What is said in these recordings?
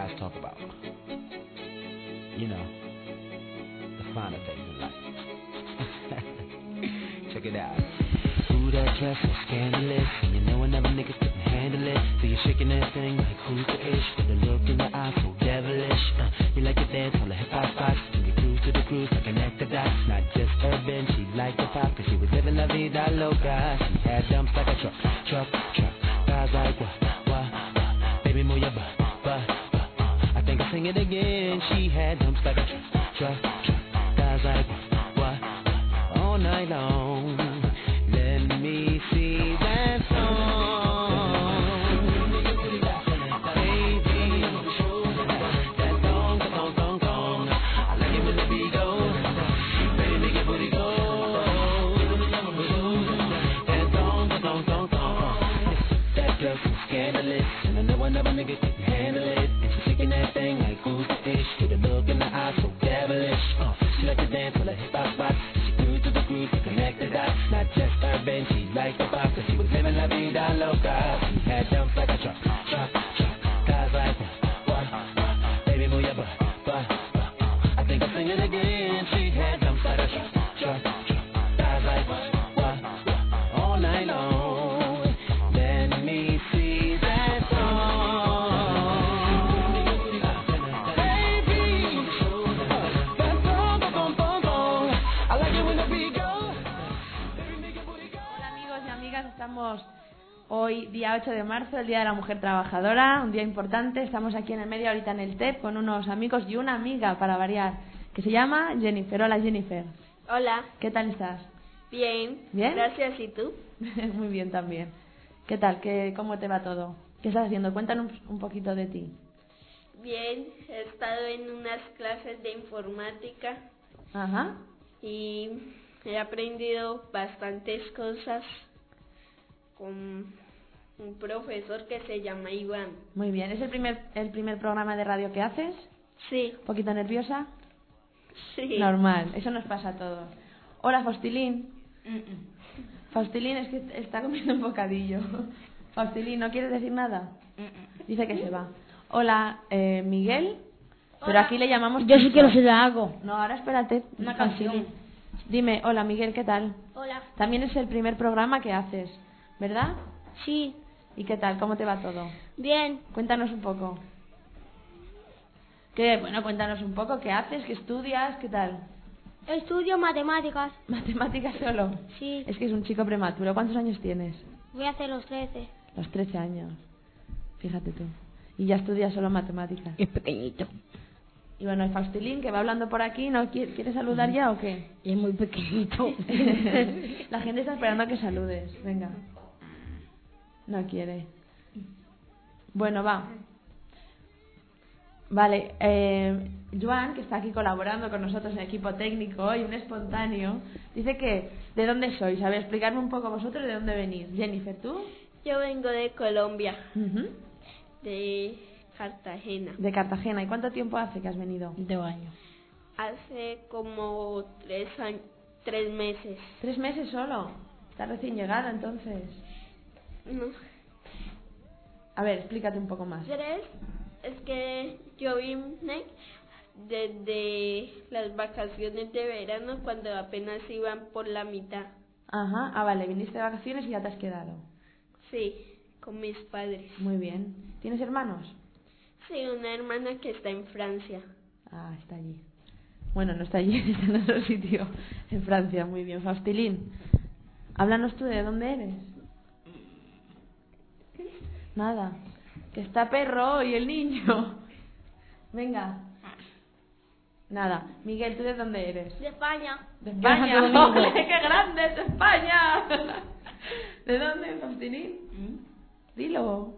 guys talk about. You know, the finer things in life. Check it out. Ooh, that dress so scandalous. And you know another nigga couldn't handle it. So you're shaking that thing like who's the ish? With a look in your eyes so devilish. You like to dance on the hip-hop spots. And you cruise to the cruise to connect the dots. Not just urban, she liked the pop. Cause she was living la vida loca. She had dumps like a truck. Guys like what? Baby, move your butt. I think I'll sing it again. She had dumps like a truck. Guys like what? All night long. Let me see that song. Baby, that song. I like it when the beat goes. Baby, make your booty go. That song. That girl's so scandalous. And I know another nigga can handle it. And she's shaking that thing like who's the ish? With a look in the eye so devilish. She like to dance with a hip-hop spot. She grew to the groove to connect the dots. Not just urban, she liked the pop. Cause she was living la vida loca. She had dumps like a truck. Guys like what? Baby, move your butt. I think I'll sing it again. She had dumps like a truck. Guys like what? All night long. Let me see that song. Baby, that song. I like it when the beat goes. Hola amigos y amigas, estamos hoy día 8 de marzo, el Día de la Mujer Trabajadora, un día importante. Estamos aquí en el medio, ahorita en el TEP, con unos amigos y una amiga para variar, que se llama Jennifer. Hola Jennifer. Hola. ¿Qué tal estás? Bien. ¿Bien? Gracias, ¿y tú? Muy bien también. ¿Qué tal? ¿Cómo te va todo? ¿Qué estás haciendo? Cuéntanos un poquito de ti. Bien, he estado en unas clases de informática Ajá. y he aprendido bastantes cosas con un profesor que se llama Iván. Muy bien. ¿Es el primer programa de radio que haces? Sí. ¿Un poquito nerviosa? Sí. Normal, eso nos pasa a todos. Hola, Faustilín. Faustilín es que está comiendo un bocadillo. Faustilín, ¿no quieres decir nada? Dice que se va. Hola, Miguel. Pero Hola. aquí le llamamos... Yo sí quiero ser algo. No, ahora espérate. Una Faustilín. canción. Dime, hola, Miguel, ¿qué tal? Hola. También es el primer programa que haces, ¿verdad? Sí. ¿Y qué tal? ¿Cómo te va todo? Bien. Cuéntanos un poco. Cuéntanos un poco. ¿Qué haces? ¿Qué estudias? ¿Qué tal? Estudio matemáticas. ¿Matemáticas solo? Sí. Es que es un chico prematuro. ¿Cuántos años tienes? Voy a hacer los 13. Los 13 años. Fíjate tú. Y ya estudias solo matemáticas. Es pequeñito. Y bueno, el Faustilín que va hablando por aquí, ¿no quiere saludar ya o qué? Es muy pequeñito. La gente está esperando a que saludes. Venga. No quiere. Bueno, va. Vale, Joan, que está aquí colaborando con nosotros en el equipo técnico y un espontáneo, dice que ¿de dónde sois? A ver, explicarme un poco vosotros de dónde venís. Jennifer, ¿tú? Yo vengo de Colombia, Uh-huh. de Cartagena. De Cartagena. ¿Y cuánto tiempo hace que has venido? 2 años. Hace como 3 meses. 3 meses solo. Estás recién llegada entonces. No. A ver, explícate un poco más. 3 es que yo vine desde las vacaciones de verano cuando apenas iban por la mitad. Ajá, vale, viniste de vacaciones y ya te has quedado. Sí, con mis padres. Muy bien. ¿Tienes hermanos? Sí, una hermana que está en Francia. Ah, está allí. Bueno, no está allí, está en otro sitio, en Francia. Muy bien. Faustilín, háblanos tú de dónde eres. Nada. Que está perro y el niño. Venga. Nada. Miguel, ¿tú de dónde eres? De España. De España. Santo Domingo. ¡Ole, qué grande es España! ¿De dónde, Faustilín? Dilo.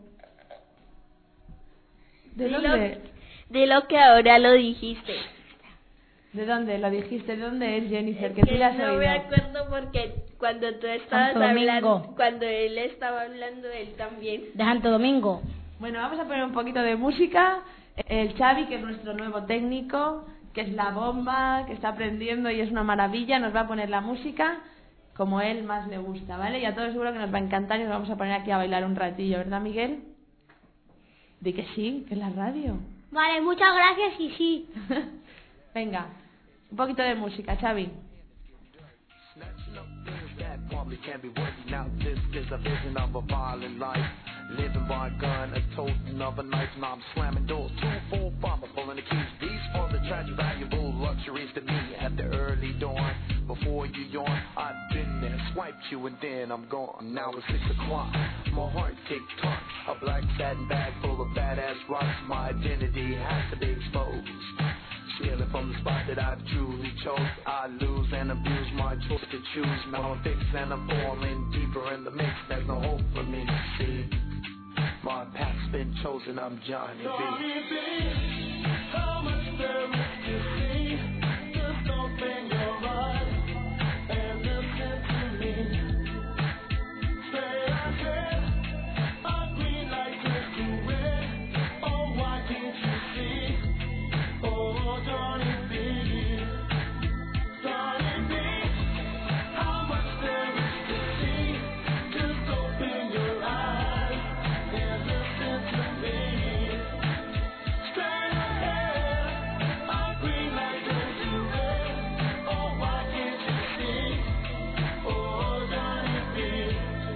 ¿De dónde? Dilo que ahora lo dijiste. ¿De dónde? Lo dijiste. ¿De dónde es, Jennifer? Es Que tú le has no oído. me acuerdo porque cuando tú estabas Santo hablando, Domingo. cuando él estaba hablando, él también. De Santo Domingo. Bueno, vamos a poner un poquito de música. El Xavi, que es nuestro nuevo técnico, que es la bomba, que está aprendiendo y es una maravilla, nos va a poner la música como él más le gusta, ¿vale? Y a todos seguro que nos va a encantar y nos vamos a poner aquí a bailar un ratillo, ¿verdad, Miguel? Di que sí, que es la radio. Vale, muchas gracias y sí. Venga, un poquito de música, Xavi. Snatching up things that probably can't be working. Now this is a vision of a violent life. Living by a gun, a toting of a knife. Now I'm slamming doors, 2, 4, 5, I'm pulling the keys. These are the tragic, valuable luxuries to me at the early dawn. Before you yawn, I've been there, swiped you and then I'm gone. Now it's 6 o'clock, my heart tick-tock. A black satin bag full of badass rocks. My identity has to be exposed. Stealing from the spot that I truly chose. I lose and abuse my choice to choose. Now I'm fixed and I'm falling deeper in the mix. There's no hope for me to see. My path's been chosen, I'm Johnny B. Johnny B, how much there is to see. Just open your eyes and listen to me. Say again, a green light turns to red. Oh, why can't you see? Oh, Johnny B, Johnny B, how much there is to see. Just open your eyes and listen to me. Straight ahead, a green light turns to red. Oh, why can't you see? Oh, Johnny B.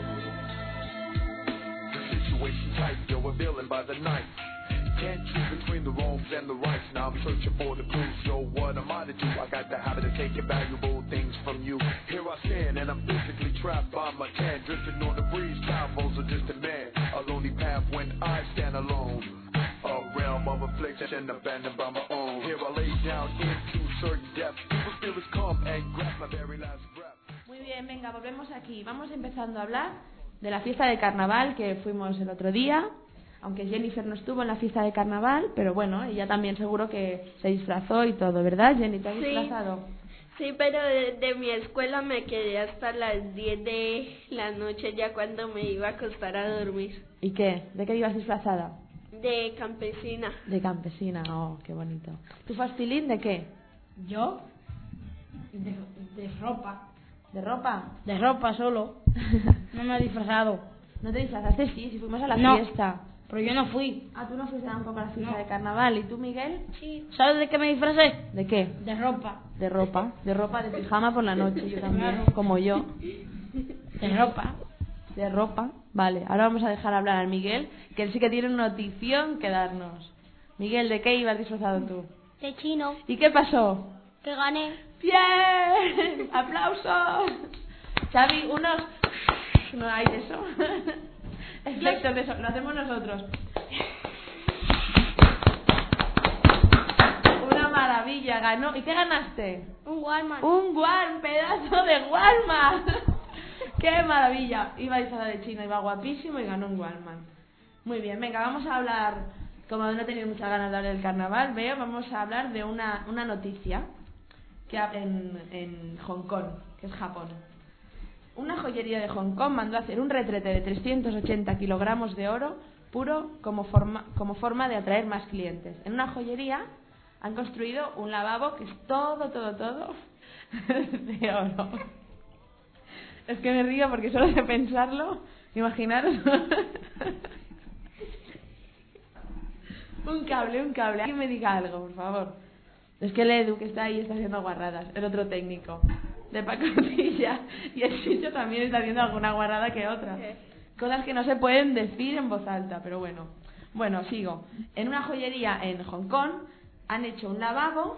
The situation tight, you're a villain by the night. Can't choose between the wrongs and the rights. Now I'm searching for the clues. Yo, what am I to do? I got the habit of taking valuable things from you. Here I stand and I'm physically trapped by my tan. Drifting on the breeze, convos of distant man. A lonely path when I stand alone. A realm of affliction abandoned by my own. Here I lay down into certain depth. Evil spirits come and grab my very last breath. Muy bien, venga, volvemos aquí. Vamos empezando a hablar de la fiesta de carnaval que fuimos el otro día. Aunque Jennifer no estuvo en la fiesta de carnaval, pero bueno, ella también seguro que se disfrazó y todo, ¿verdad, Jenny? ¿Te has disfrazado? Sí, pero de mi escuela me quedé hasta las 10 de la noche ya cuando me iba a acostar a dormir. ¿Y qué? ¿De qué ibas disfrazada? De campesina. De campesina, oh, qué bonito. ¿Tu fastilín de qué? ¿Yo? De ropa. ¿De ropa? De ropa solo. No me he disfrazado. ¿No te disfrazaste? Sí, si fuimos a la No. fiesta. Pero yo no fui. Ah, tú no fuiste tampoco a la fiesta No. de carnaval. ¿Y tú, Miguel? Sí. ¿Sabes de qué me disfracé? ¿De qué? De ropa. De ropa. De ropa, de pijama por la noche. Yo también, Claro. como yo. De ropa. De ropa. Vale, ahora vamos a dejar hablar al Miguel, que él sí que tiene una notición que darnos. Miguel, ¿de qué ibas disfrazado tú? De chino. ¿Y qué pasó? Que gané. ¡Bien! ¡Aplausos! Xavi, unos... No hay de eso. Efectos de eso. Lo hacemos nosotros. Una maravilla, ganó. ¿Y qué ganaste? Un Walmart. Un pedazo de Walmart. ¡Qué maravilla! Iba disfrazado de chino, iba guapísimo y ganó un Walmart. Muy bien, venga, vamos a hablar, como no he tenido muchas ganas de hablar del carnaval, vamos a hablar de una noticia que en Hong Kong, que es Japón. Una joyería de Hong Kong mandó a hacer un retrete de 380 kilogramos de oro puro como forma de atraer más clientes. En una joyería han construido un lavabo que es todo de oro. Es que me río porque solo de pensarlo, imaginaros. Un cable. Alguien me diga algo, por favor. Es que el Edu, que está ahí, está haciendo guarradas. El otro técnico de pacotilla. Y el Chicho también está haciendo alguna guarrada que otra. Cosas que no se pueden decir en voz alta, pero bueno. Bueno, sigo. En una joyería en Hong Kong han hecho un lavabo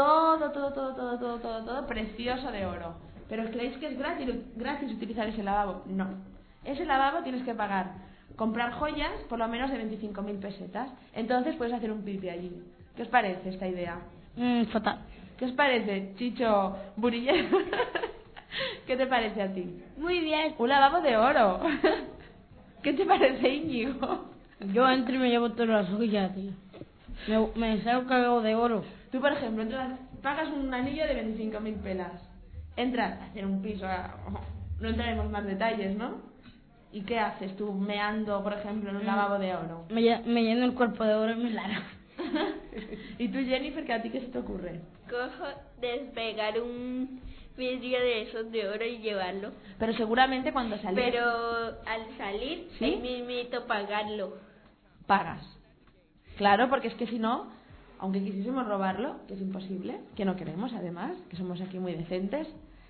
todo precioso de oro. ¿Pero creéis que es gratis utilizar ese lavabo? No. Ese lavabo tienes que pagar. Comprar joyas por lo menos de 25.000 pesetas. Entonces puedes hacer un pipi allí. ¿Qué os parece esta idea? Fatal. ¿Qué os parece, Chicho Burillero? ¿Qué te parece a ti? Muy bien. Un lavabo de oro. ¿Qué te parece, Íñigo? Yo entro y me llevo todas las joyas, tío. Me salgo cargado de oro. Tú, por ejemplo, pagas un anillo de 25.000 pelas. Entras a hacer un piso. No entraremos más detalles, ¿no? ¿Y qué haces tú meando, por ejemplo, en un lavabo de oro? Me lleno el cuerpo de oro y me largo. ¿Y tú, Jennifer, qué a ti qué se te ocurre? Cojo, despegar un vidrio de esos de oro y llevarlo. Pero seguramente cuando salís... Pero al salir, ¿sí? ahí mismito pagarlo. Pagas. Claro, porque es que si no, aunque quisiésemos robarlo, que es imposible, que no queremos además, que somos aquí muy decentes,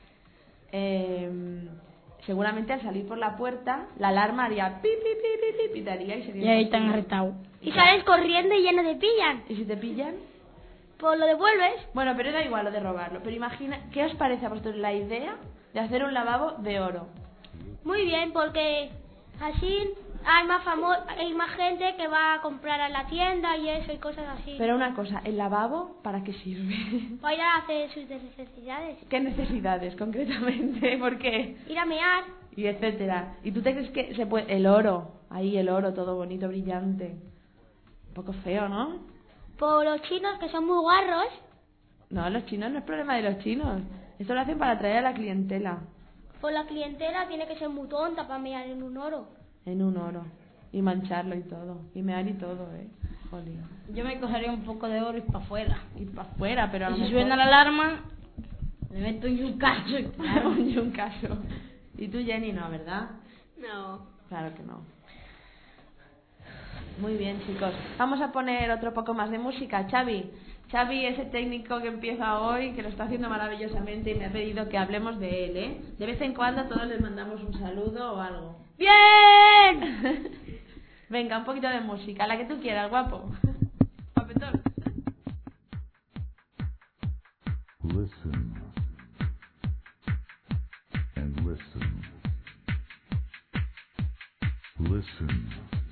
seguramente al salir por la puerta la alarma haría pi, pi, pi, pi, pi, pitaría y sería Y ahí están imposible. arrestados. Y sales corriendo y ya no te pillan. ¿Y si te pillan? Pues lo devuelves. Bueno, pero da igual lo de robarlo. Pero imagina, ¿qué os parece a vosotros la idea de hacer un lavabo de oro? Muy bien, porque así hay más gente que va a comprar a la tienda y eso y cosas así. Pero una cosa, ¿el lavabo para qué sirve? Va a ir a hacer sus necesidades. ¿Qué necesidades concretamente? ¿Por qué? Ir a mear. Y etcétera. ¿Y tú te crees que se puede...? El oro, ahí el oro, todo bonito, brillante. Un poco feo, ¿no? Por los chinos que son muy guarros. No, los chinos no es problema de los chinos. Esto lo hacen para atraer a la clientela. Por la clientela tiene que ser muy tonta para mear en un oro. En un oro. Y mancharlo y todo. Y mear y todo, Jolín. Yo me cogería un poco de oro y para afuera. Y para afuera, pero a lo Y si mejor... suena la alarma, le meto un yuncazo. Claro, un yuncaso. Y tú, Jenny, no, ¿verdad? No. Claro que no. Muy bien, chicos. Vamos a poner otro poco más de música. Xavi, ese técnico que empieza hoy, que lo está haciendo maravillosamente y me ha pedido que hablemos de él, ¿eh? De vez en cuando todos les mandamos un saludo o algo. ¡Bien! Venga, un poquito de música, la que tú quieras, guapo. Papetón. Listen and listen. Listen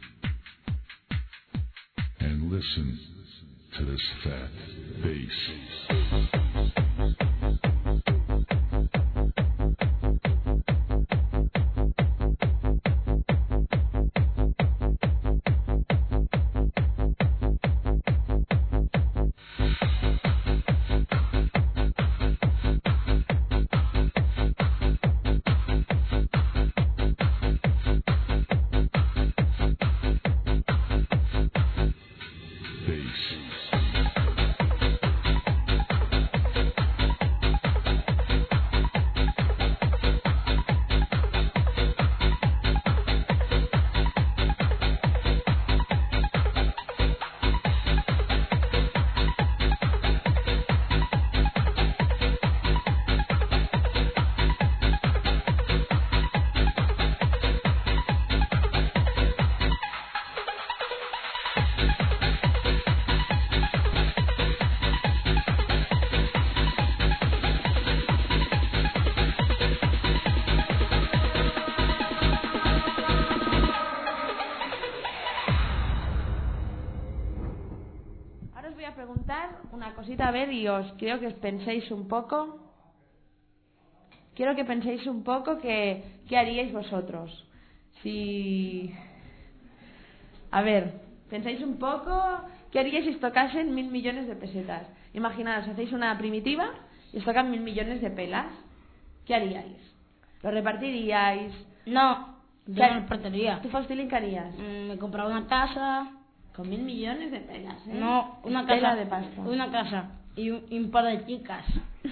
and listen to this fat bass. Una cosita, a ver, y os quiero que penséis un poco. Quiero que penséis un poco qué haríais vosotros. Si... A ver, pensáis un poco qué haríais si os tocasen 1.000 millones de pesetas. Imaginaos, hacéis una primitiva y os tocan 1.000 millones de pelas. ¿Qué haríais? ¿Lo repartiríais? No, yo no lo repartiría. ¿Tú, Faustilín, qué harías? Me compraba una casa. Con 1.000 millones de pelas, ¿eh? No, una Tela casa de pasta. Una casa y un par de chicas.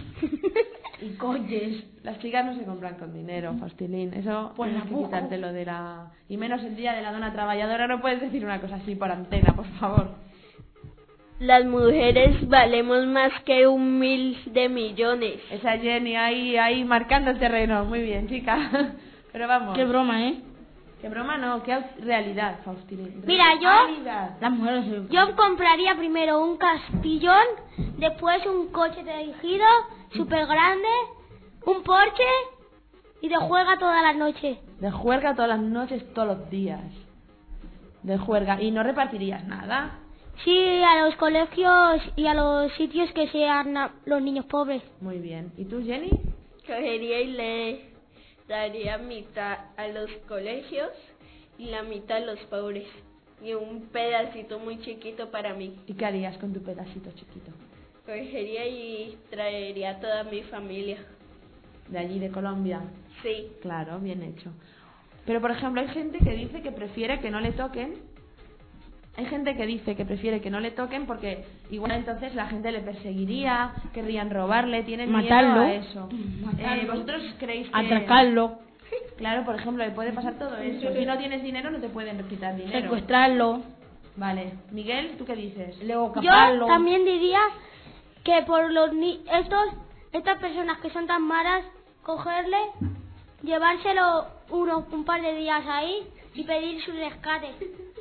Y coches. Las chicas no se compran con dinero, Faustilín. Eso Pues tienes que tampoco. quitártelo de la... Y menos el día de la dona trabajadora. No puedes decir una cosa así por antena, por favor. Las mujeres valemos más que 1.000 millones. Esa Jenny ahí marcando el terreno. Muy bien, chica. Pero vamos. Qué broma, ¿eh? Qué broma no, qué realidad, Faustilín. Mira, Realidad. Las mujeres... Yo compraría primero un castillón, después un coche dirigido súper grande, un Porsche y de juerga todas las noches. De juerga todas las noches, todos los días. De juerga. ¿Y no repartirías nada? Sí, a los colegios y a los sitios que sean los niños pobres. Muy bien. ¿Y tú, Jenny? Cogería y le daría mitad a los colegios y la mitad a los pobres. Y un pedacito muy chiquito para mí. ¿Y qué harías con tu pedacito chiquito? Cogería y traería a toda mi familia. De allí, de Colombia. Sí. Claro, bien hecho. Pero, por ejemplo, hay gente que dice que prefiere que no le toquen. Hay gente que dice que prefiere que no le toquen porque igual entonces la gente le perseguiría, querrían robarle, tienen Matarlo. miedo a eso. Matarlo. ¿Vosotros creéis que...? Atracarlo. Claro, por ejemplo, le puede pasar todo eso. Si no tienes dinero no te pueden quitar dinero. Secuestrarlo. Vale. Miguel, ¿tú qué dices? Luego Yo caparlo. también diría que por los estas personas que son tan malas, cogerle, llevárselo un par de días ahí y pedir su rescate.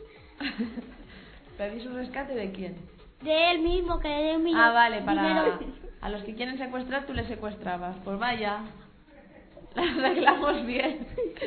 ¿Pedís un rescate de quién? De él mismo, que le dé un millón. Ah, vale, para... dinero. A los que quieren secuestrar, tú les secuestrabas. Pues vaya. Las arreglamos bien.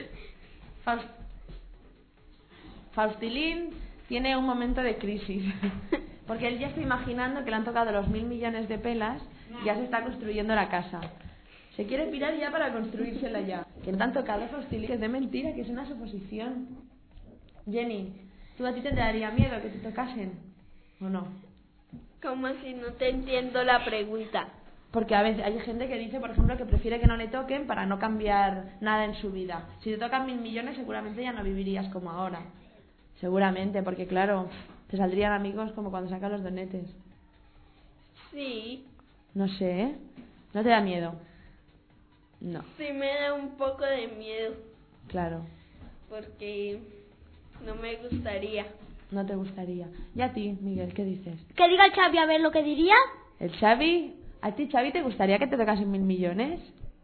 Faustilín tiene un momento de crisis. Porque él ya está imaginando que le han tocado los 1.000 millones de pelas y ya se está construyendo la casa. Se quiere pirar ya para construírsela ya. Que no te han tocado, Faustilín, que es de mentira, que es una suposición. Jenny, ¿tú a ti te daría miedo que te tocasen? ¿O no? ¿Cómo si no te entiendo la pregunta? Porque a veces hay gente que dice, por ejemplo, que prefiere que no le toquen para no cambiar nada en su vida. Si te tocan 1.000 millones, seguramente ya no vivirías como ahora. Seguramente, porque claro, te saldrían amigos como cuando sacan los donetes. Sí, No sé, ¿eh? ¿No te da miedo? No, sí me da un poco de miedo claro, porque no me gustaría. no te gustaría. ¿Y a ti, Miguel, qué dices? Que diga el Xavi a ver lo que diría. ¿El Xavi? ¿A ti, Xavi, te gustaría que te tocasen 1.000 millones?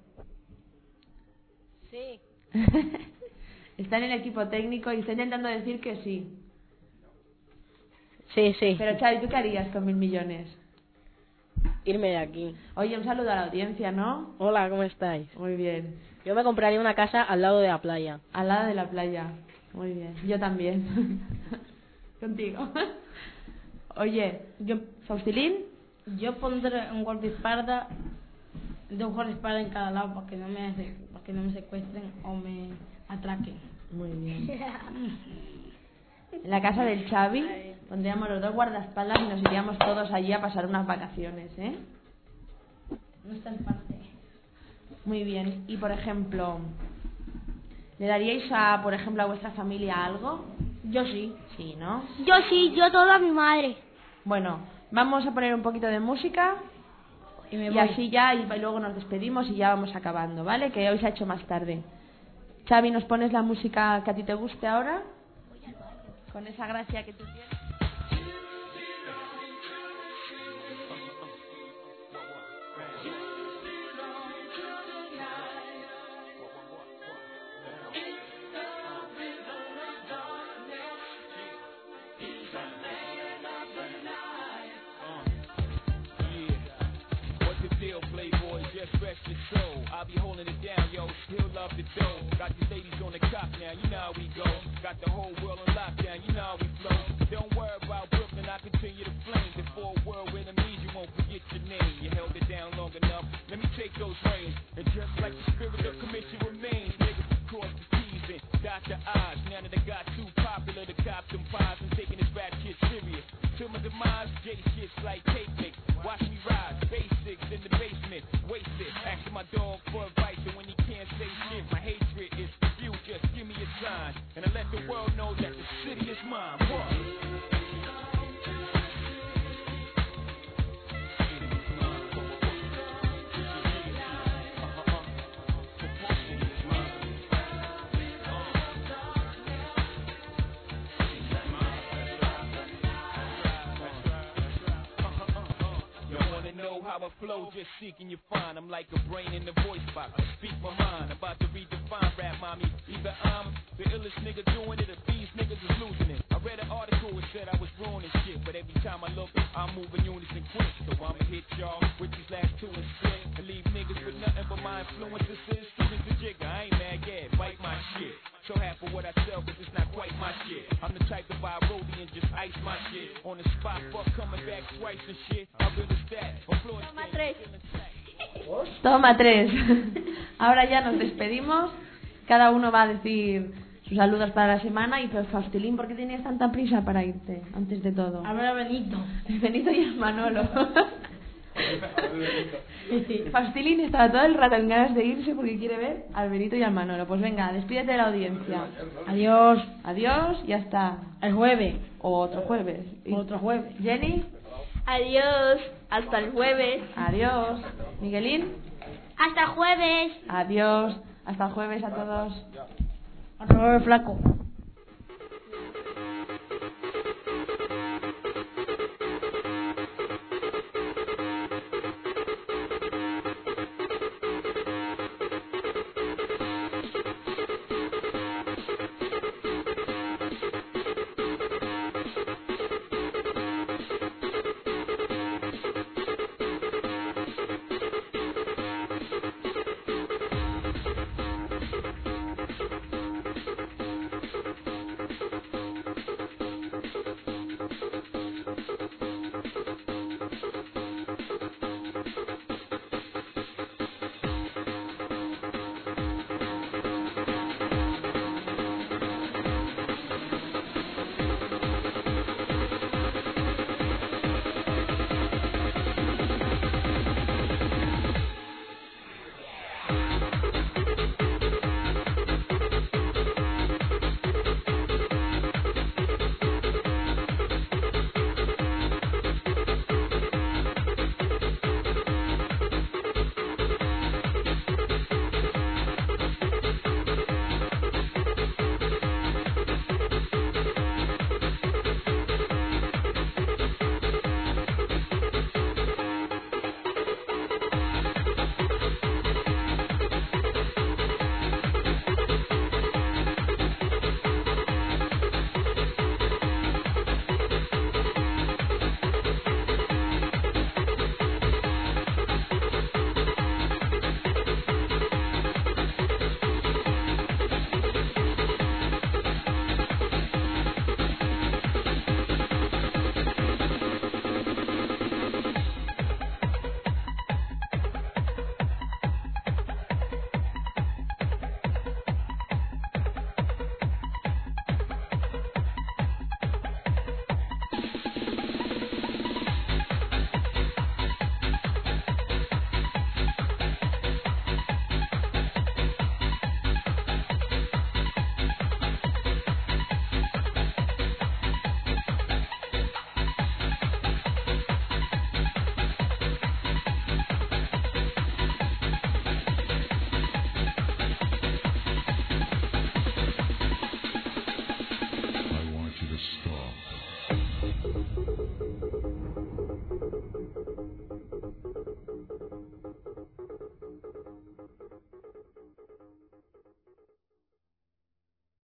Sí. Está en el equipo técnico y está intentando decir que sí. Sí, sí. Pero Xavi, ¿tú qué harías con 1.000 millones? Irme de aquí. Oye, un saludo a la audiencia, ¿no? Hola, ¿cómo estáis? Muy bien. Yo me compraría una casa al lado de la playa. Al lado de la playa. Muy bien. Yo también. Contigo. Oye, Faustilín, Yo pondré un guardaespaldas, dos guardaespaldas en cada lado para que no me secuestren o me atraquen. muy bien. En la casa del Xavi pondríamos los dos guardaespaldas y nos iríamos todos allí a pasar unas vacaciones, ¿eh? No está en parte. Muy bien. Y por ejemplo, ¿le daríais a, por ejemplo, a vuestra familia algo? Yo sí. Sí, ¿no? Yo sí, yo todo a mi madre. Bueno, vamos a poner un poquito de música Y me y voy. así ya, y luego nos despedimos y ya vamos acabando, ¿vale? Que hoy se ha hecho más tarde. Xavi, ¿nos pones la música que a ti te guste ahora? Con esa gracia que tú tienes. What's the deal, Playboy? Just rest your soul. I'll be holding it down, yo. Still love the dough. Got the ladies on the cop now, you know how we go. Got the whole world on lockdown, you know how we flow. Don't worry about Brooklyn, I continue to flame. Before a world enemies, you won't forget your name. You held it down long enough. Let me take those reins. And just like the spirit of commission remains, niggas cross the T's and dot the I's. Now that I got too popular, the cops and pies. I'm taking this rap shit serious. Till my demise, J shit's like cake mix. Watch me rise, basics in the basement, wasted. Asking my dog for advice, and when he can't say shit, my hatred is you. Just give me a sign, and I let the world know that the city is mine. What? How I flow, just seeking you find. I'm like a brain in the voice box. I speak my mind, about to redefine rap, mommy. Either I'm the illest nigga doing it, or these niggas is losing it. I read an article that said I was ruining shit, but every time I look, I'm moving unison quick. So I'ma hit y'all with these last two and split, and leave niggas with nothing but my influences. Students to jigger, I ain't mad, yeah, bite my shit. So half of what I sell, cause it's not quite my shit. I'm the type to buy a roadie and just ice my shit. On the spot, fuck coming back twice and shit. I really stat. Toma tres. Toma 3. Ahora ya nos despedimos. Cada uno va a decir sus saludos para la semana. Y pues, Faustilín, ¿por qué tenías tanta prisa para irte? Antes de todo. A ver a Benito. Benito y el Manolo. Faustilín estaba todo el rato en ganas de irse porque quiere ver al Benito y al Manolo. Pues venga, despídete de la audiencia. Adiós. Adiós, ya está. El jueves. O otro jueves. Y- Otro jueves. Jenny, Adiós, hasta el jueves. adiós. Miguelín, Hasta jueves. adiós. Hasta el jueves a todos. Otro jueves flaco. stop.